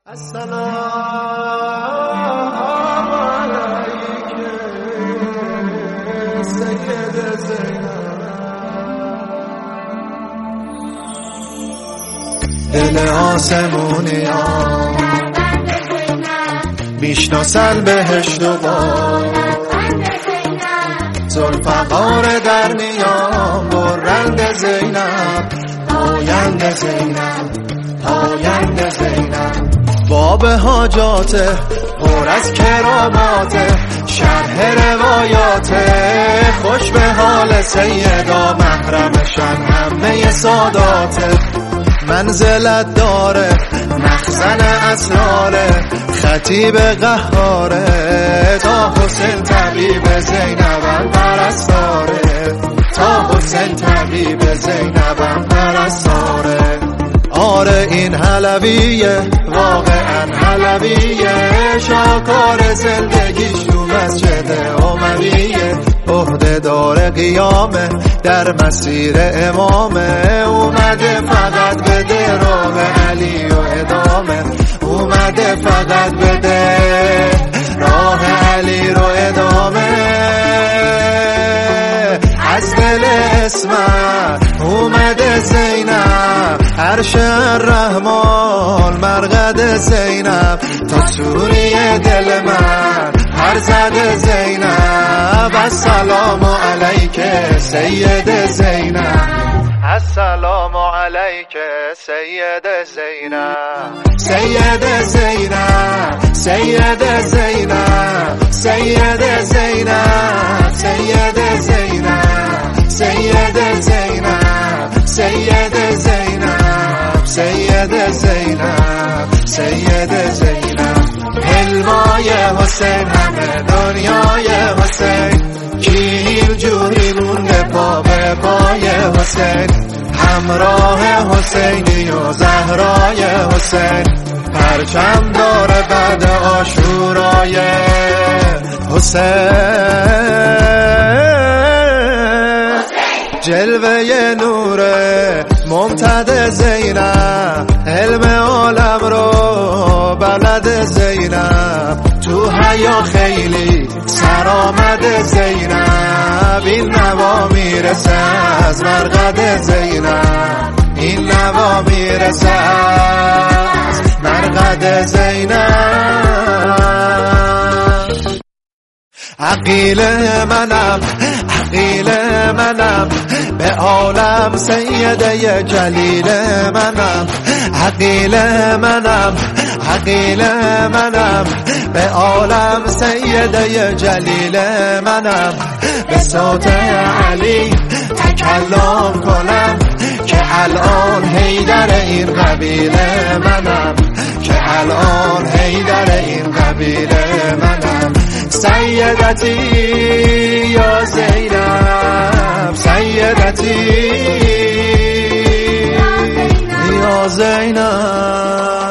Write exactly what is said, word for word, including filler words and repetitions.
السلام علیک سید زینب، دل آسمونیان میشناسن بهشت و باد، ذوالفقار در میان برند زینب، پایند زینب، پایند زینب. باب حاجاته پر از کراماته، شرح روایاته خوش به حال سیدا، محرمشن همه ساداته. منزلت داره مخزن اسراره، خطیب قهاره تا حسین طبیب زینبم پرستاره، تا حسین طبیب زینبم پرستاره. آره این حلویه واقعا حلویه، شاکار زندگیش تو مسجد امویه، عهده دار قیامه در مسیر امامه، اومده فقط بده راه علی و ادامه، اومده فقط بده راه علی رو ادامه. از دل اسمت اومده زینب، عرش الرحمن مرقد زینب، تا سوری دل من هر زد زینب. السلام علیک سید زینب، السلام علیک سید زینب، سید زینب، سید زینب، سید زینب، سید زینب، سید زینب، سید زینب، سید زینب، سید زینب. حلوای حسین همه دنیای حسین، کیل جوری مونده پا به پای حسین، همراه حسینی و زهرای حسین، پرچم داره بعد عاشورای حسین. جلوه نوره ممتد زینب، علم عالم رو بلد زینب، تو حیا خیلی سرآمد زینب. این نوا میرسه از مرقد زینب، این نوا میرسه از مرقد زینب. عقیل منم، عقیل منم، به عالم سیده جلیل منم، عقیل منم، عقیل منم، به عالم سیده جلیل منم. به صوت علی تکلم کنم که الان حیدر این قبیله منم، که الان حیدر این قبیله منم. سیدتی یا زینب، سیدتی یا زینب.